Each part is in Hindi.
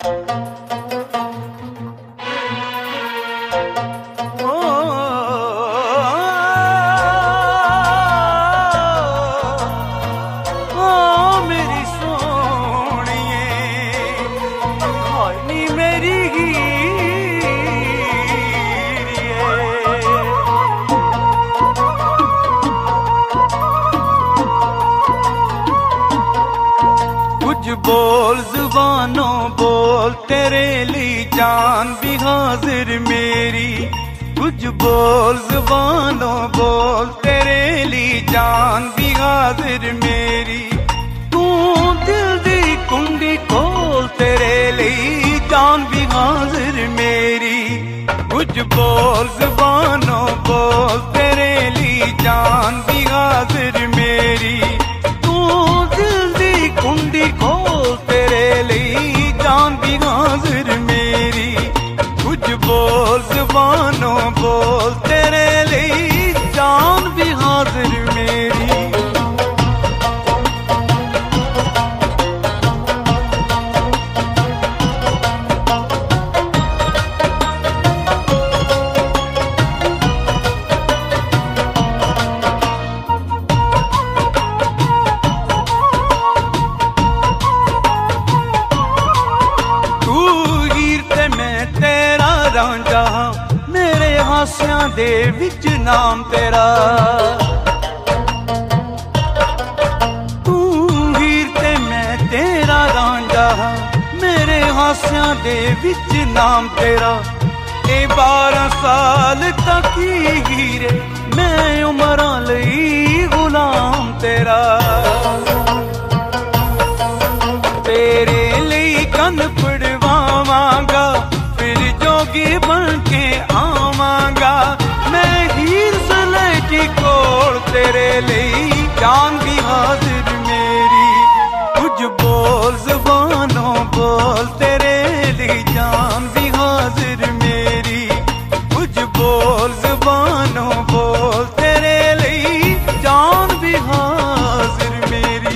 बोल जुबानों बोल, तेरे लिए जान भी हाजिर मेरी। कुछ बोल जुबानों बोल, तेरे लिए जान भी हाजिर मेरी। तू दिल दी कुंडी खोल, तेरे लिए जान भी हाजिर मेरी। कुछ बोल जुबानों बोल, तेरे लिए जान भी हाजिर मेरी। तू दिल दी कुंडी खोल, तेरे लिए जान भी हाजिर मेरी। कुछ बोल जुबानों बोल, तेरे लिए जान भी हाजिर मेरी। रांझा मेरे हासियां दे विच नाम तेरा। तू हीर ते मैं तेरा रांझा, मेरे हासियां दे विच नाम तेरा। 12 साल तक ही हीरे, मैं उमरां लई गुलाम तेरा। तेरे लिए कन पड़वावांगा, फिर जोगी बन के आवांगा। मैं हीर सलेटी कोल, तेरे लिए जान भी हाजिर मेरी। कुछ बोल जुबानों बोल, तेरे लिए जान भी हाजिर मेरी। कुछ बोल जुबानों बोल, तेरे लिए जान भी हाजिर मेरी।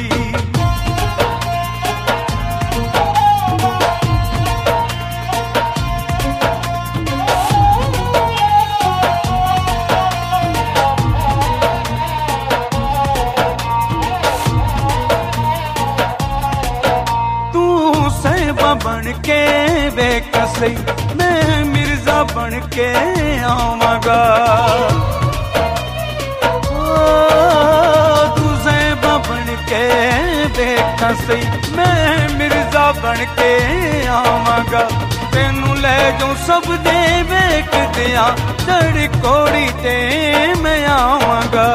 बन के वेख सही, मैं मिर्जा बन के आवांगा। तू ज़ैबा बन के वेख सही, मैं मिर्जा बन के आवांगा। तेनू ले जाऊं सब दे वेख दिया, चढ़ कोड़ी ते मैं आवांगा।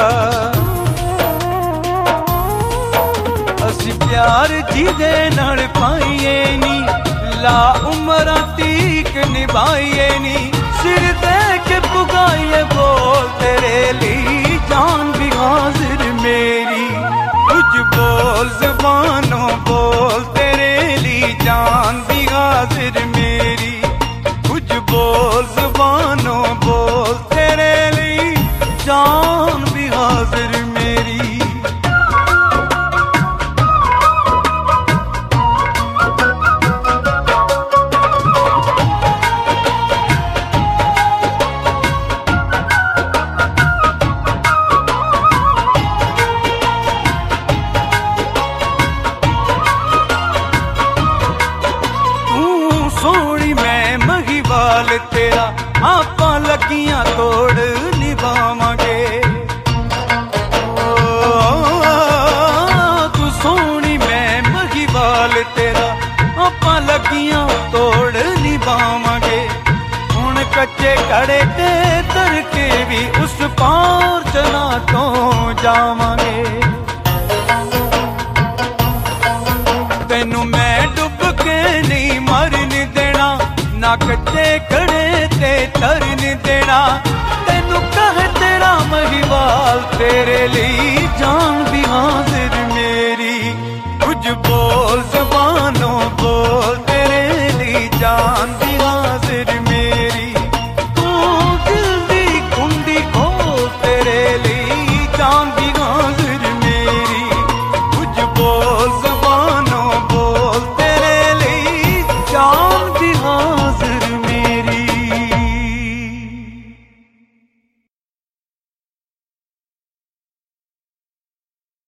असी प्यार जिदे नाल पाईए नी, ला उमरा तीक निभाइए नी। सिर दे के पुगाइए बोल, तेरे लिए जान भी हाजिर मेरी। कुछ बोल जुबानों बोल, तेरे लिए जान भी हाजिर मेरी। कुछ बोल जुबानों बोल, तेरे लिए जान भी हाजिर मेरी। तेरा आपा लगियां तोड़ निभावांगे। तू सोनी मैं महीवाल, तेरा आपा लगियां तोड़ निभावांगे। हुण कच्चे कड़े ते तर के भी उस पार चला तो जावांगे। तेनू मैं डुब के नहीं मरन देना, ना कच्चे कड़े ते तरन देना। तेनू कहे तेरा महीवाल, तेरे लिए जान भी हाजिर मेरी। कुछ बोल जुबानों बोल, तेरे लिए जान